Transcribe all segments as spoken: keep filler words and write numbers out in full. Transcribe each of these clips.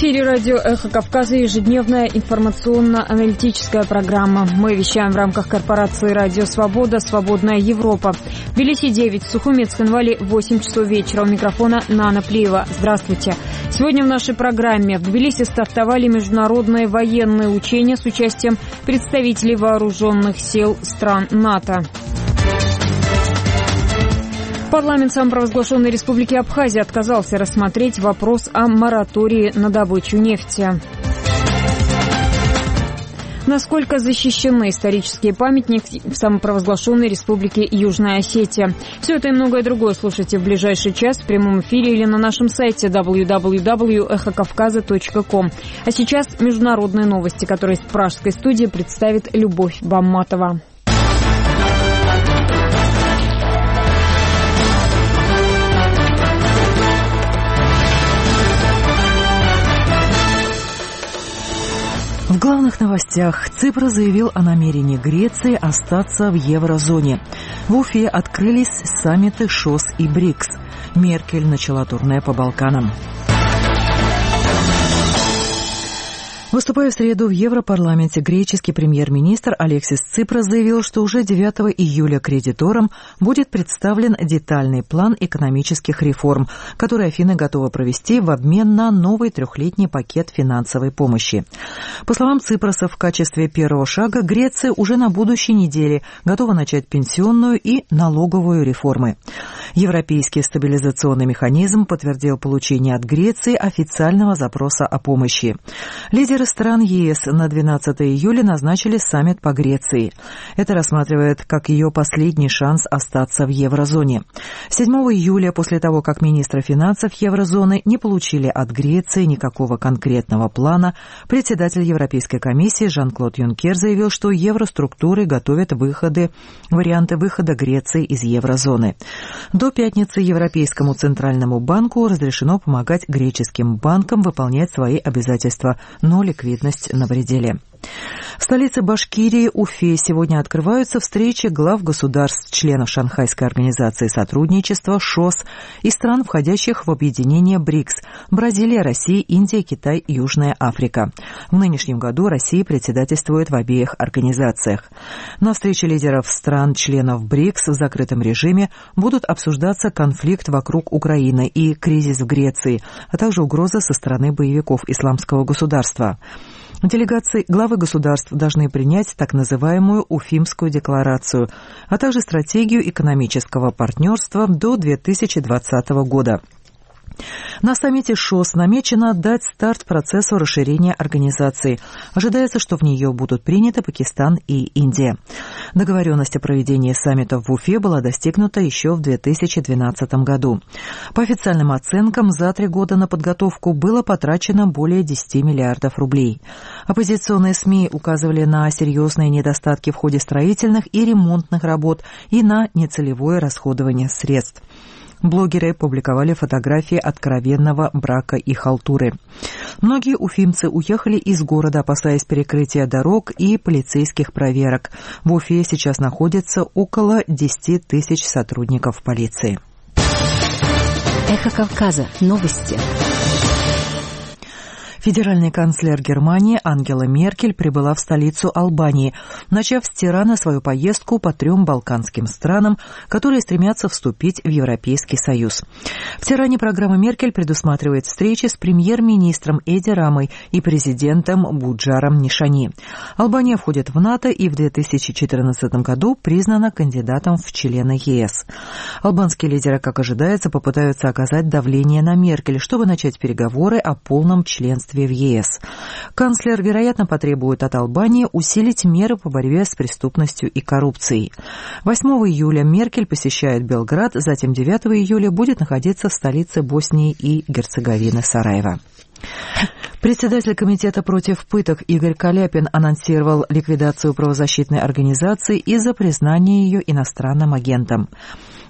эфире радио «Эхо Кавказа» ежедневная информационно-аналитическая программа. Мы вещаем в рамках корпорации «Радио Свобода», «Свободная Европа». В Тбилиси девять, в Сухуме, Цхинвале восемь часов вечера. У микрофона Нана Плиева. Здравствуйте. Сегодня в нашей программе в Тбилиси стартовали международные военные учения с участием представителей вооруженных сил стран НАТО. Парламент самопровозглашенной Республики Абхазия отказался рассмотреть вопрос о моратории на добычу нефти. Насколько защищены исторические памятники в самопровозглашенной Республике Южная Осетия? Все это и многое другое слушайте в ближайший час в прямом эфире или на нашем сайте дабл ю дабл ю дабл ю точка эхо кавказа точка ком. А сейчас международные новости, которые из пражской студии представит Любовь Бамматова. В главных новостях Ципра заявил о намерении Греции остаться в еврозоне. В Уфе открылись саммиты ШОС и БРИКС. Меркель начала турне по Балканам. Выступая в среду в Европарламенте, греческий премьер-министр Алексис Ципрас заявил, что уже девятого июля кредиторам будет представлен детальный план экономических реформ, который Афины готовы провести в обмен на новый трехлетний пакет финансовой помощи. По словам Ципраса, в качестве первого шага Греция уже на будущей неделе готова начать пенсионную и налоговую реформы. Европейский стабилизационный механизм подтвердил получение от Греции официального запроса о помощи. Лидеры стран ЕС на двенадцатого июля назначили саммит по Греции. Это рассматривает как ее последний шанс остаться в еврозоне. седьмого июля, после того, как министры финансов еврозоны не получили от Греции никакого конкретного плана, председатель Европейской комиссии Жан-Клод Юнкер заявил, что евроструктуры готовят выходы, варианты выхода Греции из еврозоны. До пятницы Европейскому центральному банку разрешено помогать греческим банкам выполнять свои обязательства, но ликвидность на пределе. В столице Башкирии, Уфе, сегодня открываются встречи глав государств, членов Шанхайской организации сотрудничества, ШОС, и стран, входящих в объединение БРИКС – Бразилия, Россия, Индия, Китай, Южная Африка. В нынешнем году Россия председательствует в обеих организациях. На встрече лидеров стран-членов БРИКС в закрытом режиме будут обсуждаться конфликт вокруг Украины и кризис в Греции, а также угроза со стороны боевиков Исламского государства. Делегации главы государств должны принять так называемую Уфимскую декларацию, а также стратегию экономического партнерства до две тысячи двадцатого года. На саммите ШОС намечено дать старт процессу расширения организации. Ожидается, что в нее будут приняты Пакистан и Индия. Договоренность о проведении саммита в Уфе была достигнута еще в две тысячи двенадцатом году. По официальным оценкам, за три года на подготовку было потрачено более десяти миллиардов рублей. Оппозиционные СМИ указывали на серьезные недостатки в ходе строительных и ремонтных работ и на нецелевое расходование средств. Блогеры публиковали фотографии откровенного брака и халтуры. Многие уфимцы уехали из города, опасаясь перекрытия дорог и полицейских проверок. В Уфе сейчас находится около десяти тысяч сотрудников полиции. Эхо Кавказа. Новости. Федеральный канцлер Германии Ангела Меркель прибыла в столицу Албании, начав с Тирана свою поездку по трем балканским странам, которые стремятся вступить в Европейский Союз. В Тиране программа Меркель предусматривает встречи с премьер-министром Эди Рамой и президентом Буджаром Нишани. Албания входит в НАТО и в две тысячи четырнадцатом году признана кандидатом в члены ЕС. Албанские лидеры, как ожидается, попытаются оказать давление на Меркель, чтобы начать переговоры о полном членстве в ЕС. Канцлер, вероятно, потребует от Албании усилить меры по борьбе с преступностью и коррупцией. восьмого июля Меркель посещает Белград, затем девятого июля будет находиться в столице Боснии и Герцеговины Сараево. Председатель комитета против пыток Игорь Каляпин анонсировал ликвидацию правозащитной организации из-за признания ее иностранным агентом.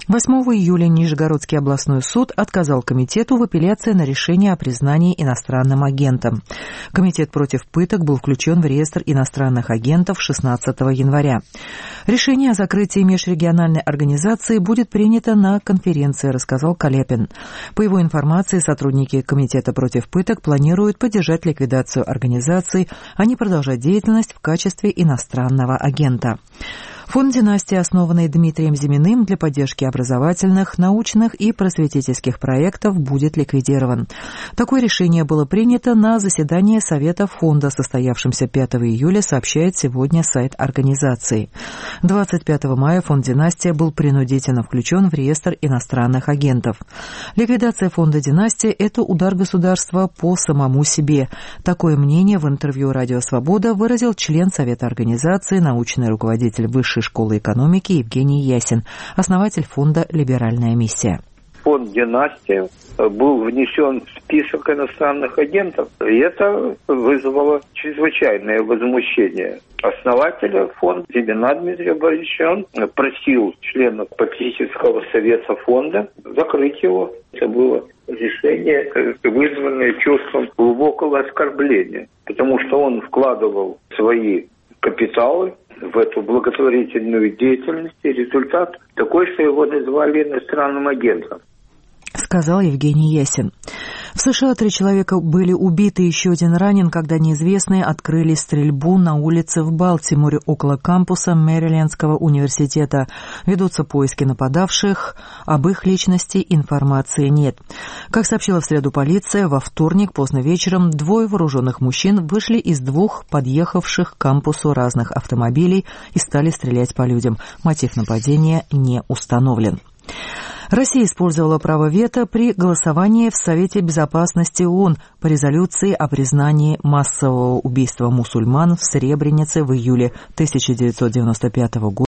восьмого июля Нижегородский областной суд отказал комитету в апелляции на решение о признании иностранным агентом. Комитет против пыток был включен в реестр иностранных агентов шестнадцатого января. Решение о закрытии межрегиональной организации будет принято на конференции, рассказал Каляпин. По его информации, сотрудники Комитета против пыток планируют поддержать ликвидацию организации, а не продолжать деятельность в качестве иностранного агента. Фонд «Династия», основанный Дмитрием Зиминым для поддержки образовательных, научных и просветительских проектов, будет ликвидирован. Такое решение было принято на заседании Совета фонда, состоявшемся пятого июля, сообщает сегодня сайт организации. двадцать пятого мая фонд «Династия» был принудительно включен в реестр иностранных агентов. Ликвидация фонда «Династия» – это удар государства по самому себе. Такое мнение в интервью «Радио Свобода» выразил член Совета организации, научный руководитель Высшей школы экономики Евгений Ясин, основатель фонда «Либеральная миссия». Фонд «Династия» был внесен в список иностранных агентов, и это вызвало чрезвычайное возмущение. Основателя фонда Зимина Дмитрия Борисовича, он просил членов попечительского совета фонда закрыть его. Это было решение, вызванное чувством глубокого оскорбления, потому что он вкладывал свои капиталы в эту благотворительную деятельность, и результат такой, что его назвали иностранным агентом. Сказал Евгений Ясин. В США три человека были убиты, еще один ранен, когда неизвестные открыли стрельбу на улице в Балтиморе около кампуса Мэрилендского университета. Ведутся поиски нападавших, об их личности информации нет. Как сообщила в среду полиция, во вторник поздно вечером двое вооруженных мужчин вышли из двух подъехавших к кампусу разных автомобилей и стали стрелять по людям. Мотив нападения не установлен. Россия использовала право вето при голосовании в Совете Безопасности ООН по резолюции о признании массового убийства мусульман в Сребренице в июле тысяча девятьсот девяносто пятого года.